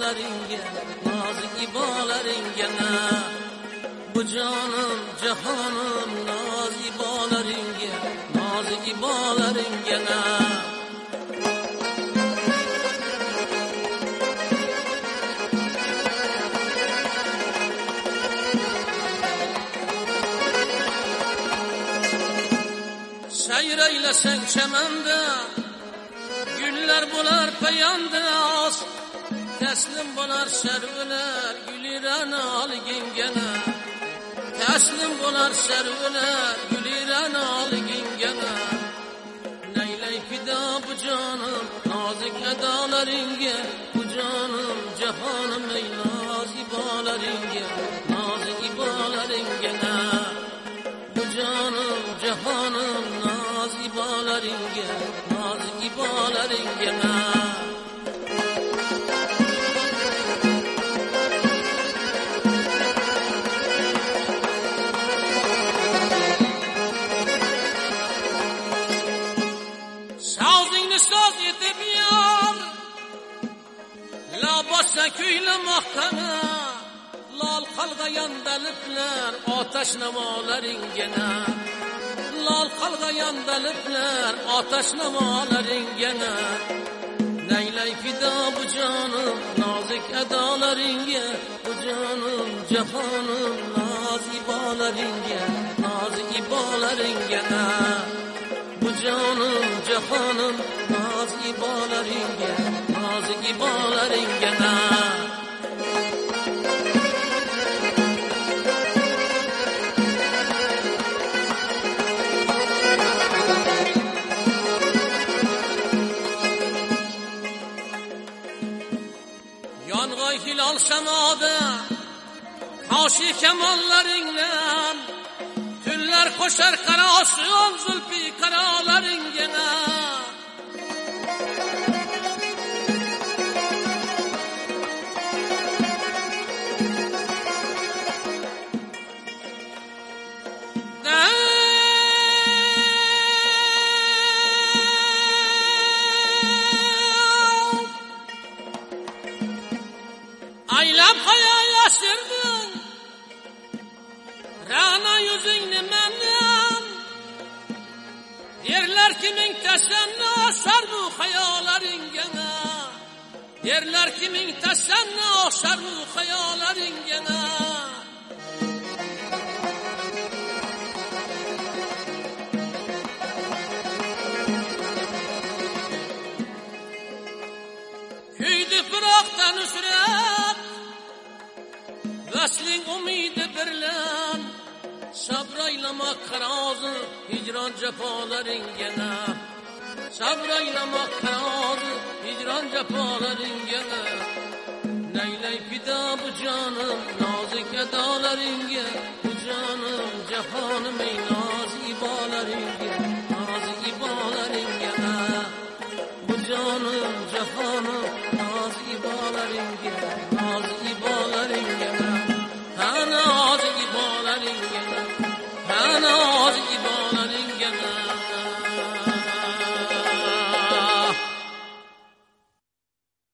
ibolaringga, nozik ibolaringga bu jonim jahonim nozik ibolaringga, nozik ibolaringga Sayraylasang chamanda gullar bo'lar payanda taslim bo'lar sarvlar gulirani olgingana taslim bo'lar sarvlar gulirani olgingana naylay fido bu jonim nozik adolaringga bu jonim jahonim ey nozik ibolaringga nozik ibolaringga bu jonim jahonim nozik ibolaringga nozik ibolaringga kuylamoqdana lol qalg'ayan daliblar otash namolaringga lol qalg'ayan daliblar otash namolaringga naylay fido bu jonim nozik adolaringga bu jonim jahonim nozik ibolaringga nozik ibolaringga bu jonim jahonim nozik ibolaringga nozik ibolaringga yong'oy hilol samoda toshi kamollaringdan tunlar qo'shar qarosin zulfi qarolaringga aylab hayal yashirding ra'no yuzingni mamnun derlar ki ming tasanno oshar bu xayolaringga derlar ki ming tasanno oshar bu xayolaringga kuydi firoqdan usrat vasling umidi birlan sabraylamoq qarozi hijron jafolaringga sabraylamoq qarozi hijron jafolaringga naylay fido bu jonim nozik adolaringga